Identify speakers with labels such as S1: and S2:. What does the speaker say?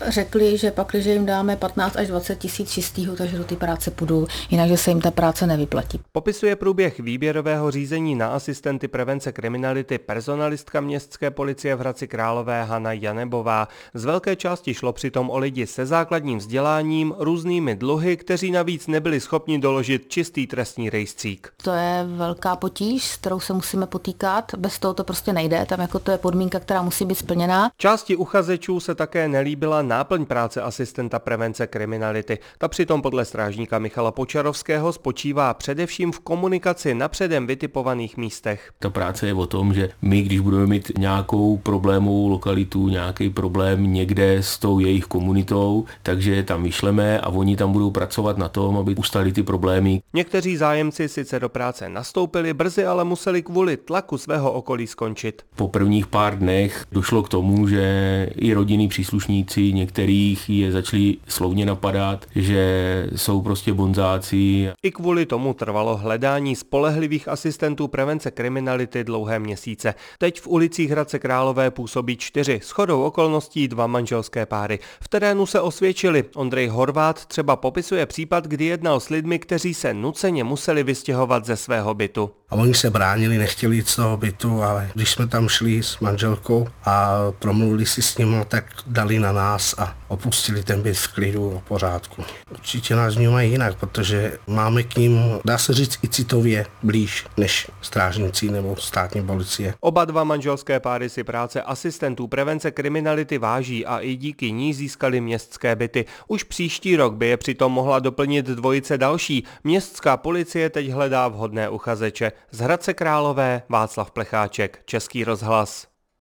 S1: řekli, že pak, když jim dáme 15 až 20 tisíc čistýho, takže do té práce půjdou, jinak, že se jim ta práce nevyplatí.
S2: Popisuje průběh výběrového řízení na asistenty prevence kriminality personalistka městské policie v Hradci Králové Hana Janebová. Z velké části šlo přitom o lidi se základním vzděláním, různými dluhy, kteří navíc nebyli schopni doložit čistý trestní rejstřík.
S1: To je velká potíž, s kterou se musíme potýkat, bez toho to prostě nejde, tam jako to je podmínka, která musí být splněná.
S2: Části uchazečů se také nelíbila náplň práce asistenta prevence kriminality. Ta přitom podle strážníka Michala Počarovského spočívá především v komunikaci na předem vytipovaných místech.
S3: Ta práce je o tom, že my, když budeme mít nějakou problémovou lokalitu, nějaký problém někde s tou jejich komunitou, takže je tam vyšleme a oni tam budou pracovat na tom, aby ustali ty problémy.
S2: Někteří zájemci sice do práce nastoupili, brzy ale museli kvůli tlaku svého okolí skončit.
S3: Po prvních pár dnech došlo k tomu, že i rodinní příslušníci některých je začali slovně napadat, že jsou prostě bonzáci.
S2: I kvůli tomu trvalo hledání spolehlivých asistentů prevence kriminality dlouhé měsíce. Teď v ulicích Hradce Králové působí 4, shodou okolností 2 manželské páry. V terénu se osvědčili. Ondřej Horvát třeba popisuje případ, kdy jednal s lidmi, kteří se nuceně museli vystěhovat ze svého bytu.
S4: A oni se bránili, nechtěli jít z toho bytu, ale když jsme tam šli s manželkou a promluvili si s nimi, tak dali na nás a opustili ten byt v klidu a pořádku. Určitě nás vnímají jinak, protože máme k ním, dá se říct, i citově blíž než strážníci nebo státní policie.
S2: Oba 2 manželské páry si práce asistentů prevence kriminality váží a i díky ní získali městské byty. Už příští rok by je přitom mohla doplnit dvojice další. Městská policie teď hledá vhodné uchazeče. Z Hradce Králové Václav Plecháček, Český rozhlas.